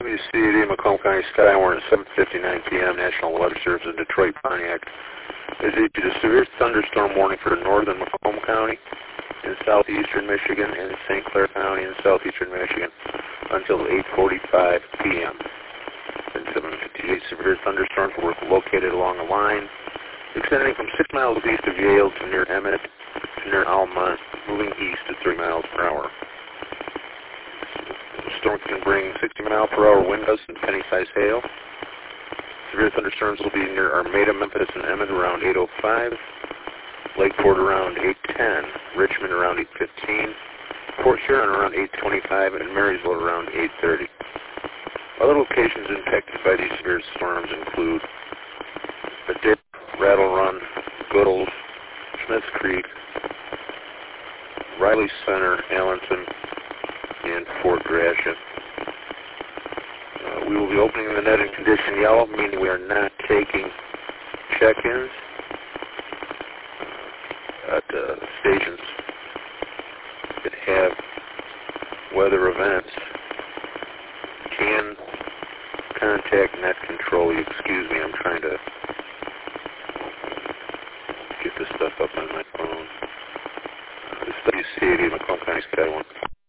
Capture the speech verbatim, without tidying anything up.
W C A D Macomb County Skywarn at seven fifty-nine p m National Weather Service in Detroit, Pontiac has issued a severe thunderstorm warning for northern Macomb County in southeastern Michigan and Saint Clair County in southeastern Michigan until eight forty-five p m And seven fifty-eight severe thunderstorms were located along a line extending from six miles east of Yale to near Emmett to near Almont, moving east at three miles per hour. The storm can bring sixty mile per hour wind gusts and penny-sized hail. Severe thunderstorms will be near Armada, Memphis, and Emmett around eight oh five, Lakeport around eight ten, Richmond around eight fifteen, Port Huron around eight twenty-five, and Marysville around eight thirty. Other locations impacted by these severe storms include Adair, Rattle Run, Goodles, Smiths Creek, Riley Center, Allenton, and Fort Gratiot. Uh, we will be opening the net in condition yellow, meaning we are not taking check-ins uh, at uh, stations that have weather events. Can contact net control. Excuse me, I'm trying to get this stuff up on my phone. Uh, this is W C A D Macomb County Skywarn.